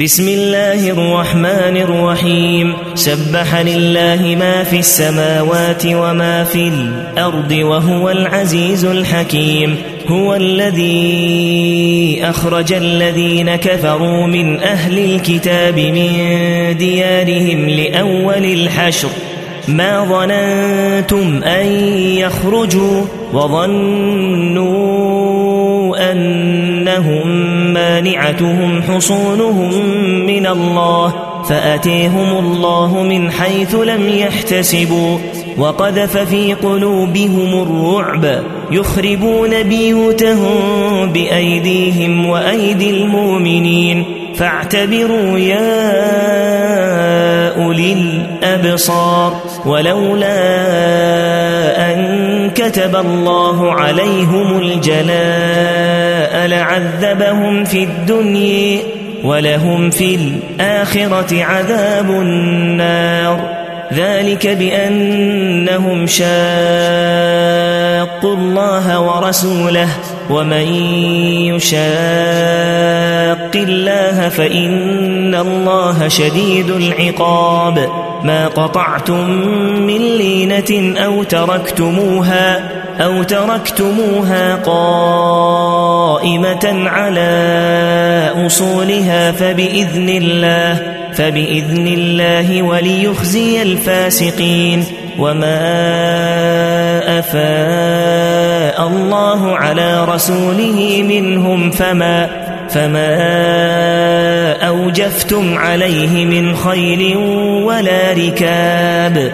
بسم الله الرحمن الرحيم سبح لله ما في السماوات وما في الأرض وهو العزيز الحكيم هو الذي أخرج الذين كفروا من أهل الكتاب من ديارهم لأول الحشر ما ظننتم أن يخرجوا وظنوا أنهم مانعتهم حصونهم من الله فأتيهم الله من حيث لم يحتسبوا وقذف في قلوبهم الرعب يخربون بيوتهم بأيديهم وأيدي المؤمنين فاعتبروا يا أولي الأبصار ولولا أن كتب الله عليهم الجلاء لعذبهم في الدنيا ولهم في الآخرة عذاب النار ذلك بأنهم شاقوا الله ورسوله ومن يشاق الله فإن الله شديد العقاب ما قطعتم من لينة أو تركتموها قائمة على أصولها فبإذن الله وليخزي الفاسقين وما أفاء الله على رسوله منهم فما أوجفتم عليه من خيل ولا ركاب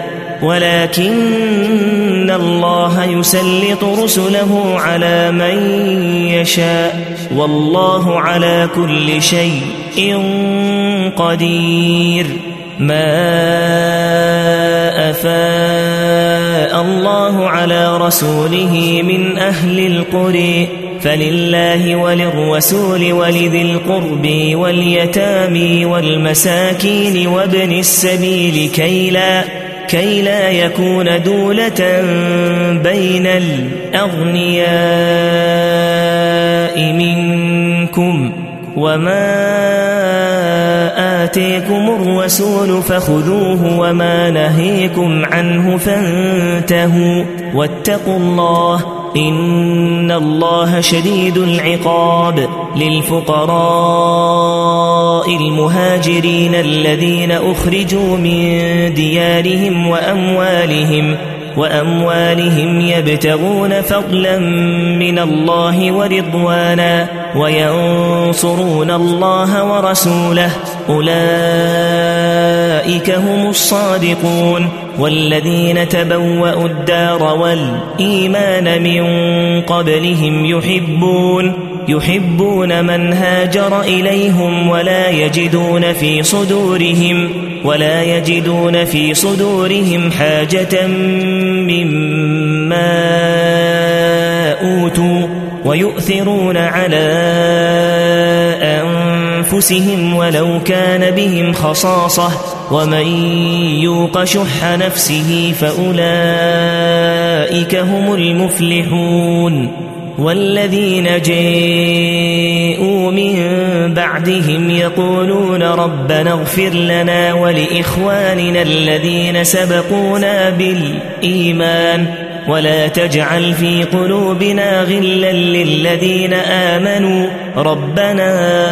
ولكن الله يسلط رسله على من يشاء والله على كل شيء قدير ما أفاء الله على رسوله من أهل القرى فلله وللرسول ولذي القرب واليتامى والمساكين وابن السبيل كي لا يكون دولة بين الأغنياء منكم وما آتيكم الرسول فخذوه وما نهيكم عنه فانتهوا واتقوا الله إن الله شديد العقاب للفقراء المهاجرين الذين أخرجوا من ديارهم وأموالهم يبتغون فضلا من الله ورضوانا وينصرون الله ورسوله أولئك هم الصادقون والذين تبوأوا الدار والإيمان من قبلهم يحبون من هاجر إليهم ولا يجدون في صدورهم حاجة مما أوتوا ويؤثرون على أنفسهم ولو كان بهم خصاصة ومن يوق شح نفسه فأولئك هم المفلحون والذين جاءوا من بعدهم يقولون ربنا اغفر لنا ولإخواننا الذين سبقونا بالإيمان ولا تجعل في قلوبنا غلا للذين آمنوا ربنا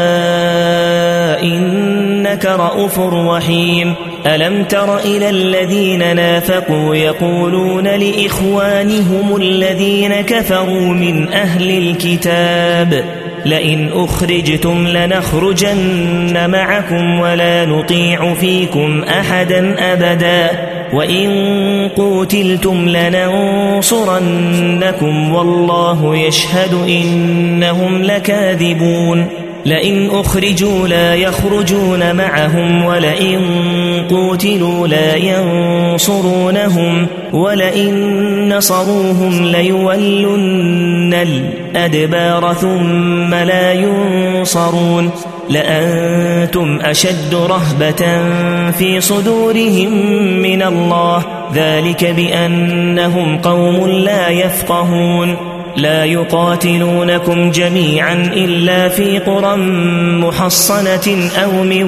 إنك رؤوف رحيم ألم تر إلى الذين نافقوا يقولون لإخوانهم الذين كفروا من أهل الكتاب لئن أخرجتم لنخرجن معكم ولا نطيع فيكم أحدا أبدا وإن قوتلتم لننصرنكم والله يشهد إنهم لكاذبون لئن أخرجوا لا يخرجون معهم ولئن قوتلوا لا ينصرونهم ولئن نصروهم ليولن الأدبار ثم لا ينصرون لأنتم أشد رهبة في صدورهم من الله ذلك بأنهم قوم لا يفقهون لا يقاتلونكم جميعا إلا في قرى محصنة أو من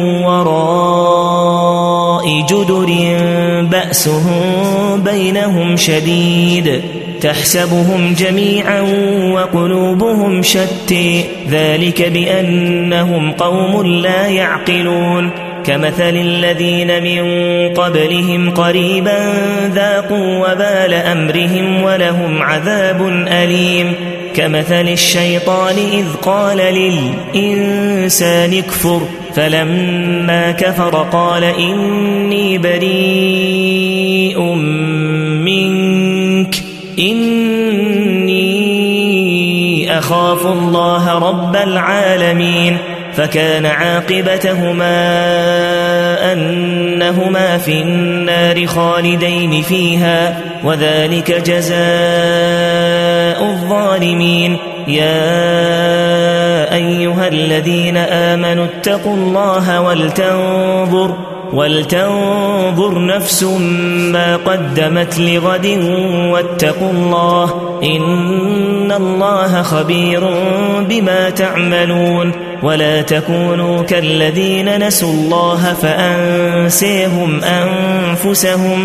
وراء جدر بأسهم بينهم شديد تحسبهم جميعا وقلوبهم شتى ذلك بأنهم قوم لا يعقلون كمثل الذين من قبلهم قريبا ذاقوا وبال أمرهم ولهم عذاب أليم كمثل الشيطان إذ قال للإنسان اكفر فلما كفر قال إني بريء منك إني أخاف الله رب العالمين فكان عاقبتهما أنهما في النار خالدين فيها وذلك جزاء الظالمين يا أيها الذين آمنوا اتقوا الله ولتنظر نفس ما قدمت لغد واتقوا الله إن الله خبير بما تعملون ولا تكونوا كالذين نسوا الله فأنسيهم أنفسهم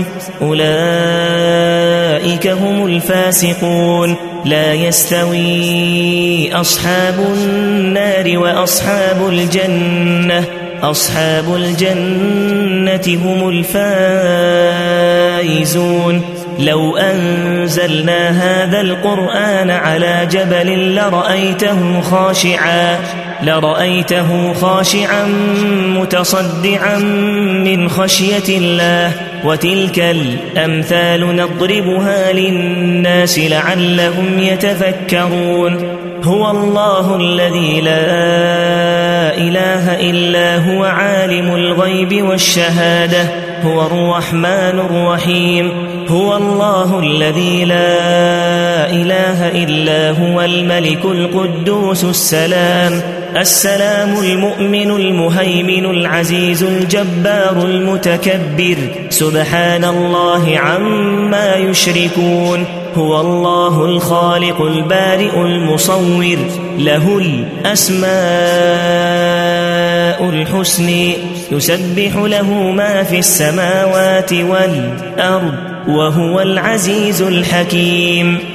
أولئك هم الفاسقون لا يستوي أصحاب النار وأصحاب الجنة أصحاب الجنة هم الفائزون لو أنزلنا هذا القرآن على جبل لرأيته خاشعا متصدعا من خشية الله وتلك الأمثال نضربها للناس لعلهم يتفكرون هو الله الذي لا إله إلا هو عالم الغيب والشهادة هو الرحمن الرحيم هو الله الذي لا إله إلا هو الملك القدوس السلام المؤمن المهيمن العزيز الجبار المتكبر سبحان الله عما يشركون هو الله الخالق البارئ المصور له الأسماء الحسنى يسبح له ما في السماوات والأرض وهو العزيز الحكيم